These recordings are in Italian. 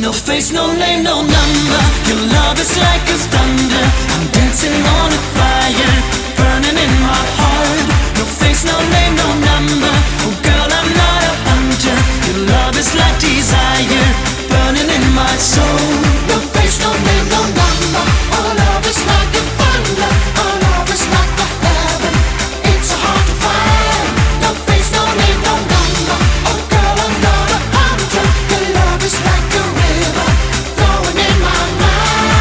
No face, no name, no number. Your love is like a thunder. I'm dancing on a fire, burning in my heart. No face, no name, no number. Oh girl, I'm not a hunter. Your love is like desire, burning in my soul. No face, no name, no number. Our love is like a thunder. Our love is like the heaven. It's so hard to find. No face, no name, no number. Oh girl, I'm not a hunter. Your love is like a river flowing in my mind.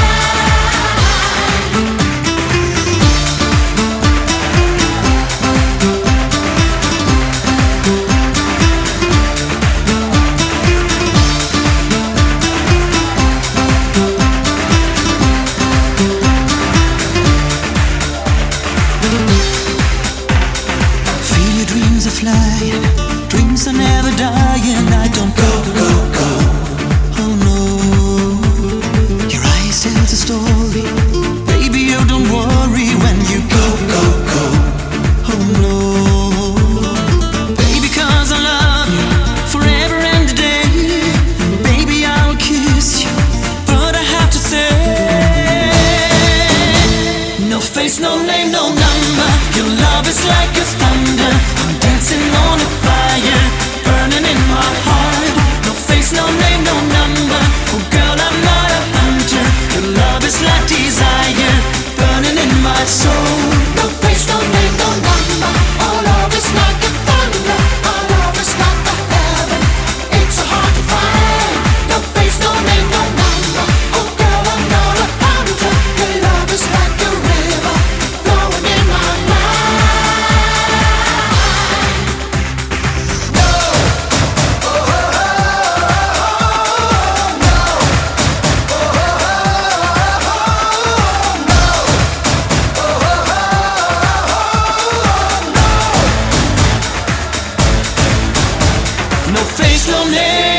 Feel your dreams are flying, dreams are never dying. I don't go. Oh no, your eyes tell the story. Baby, you don't worry when you go. Oh no, baby, 'cause I love you forever and a day. Baby, I'll kiss you, but I have to say, no face, no name, no number. Your love is like a thunder. I'm dancing on a fire, burning in my heart. No face, no name, no number. Oh girl, I'm not a hunter. Your love is like desire, burning in my soul. No face, no name, no number. Our love is like a thunder. Our love is like the heaven. It's so hard to find. No face, no name, no number. Oh girl, I'm not a hunter. Your love is like a river flowing in my mind. No. No face, no name.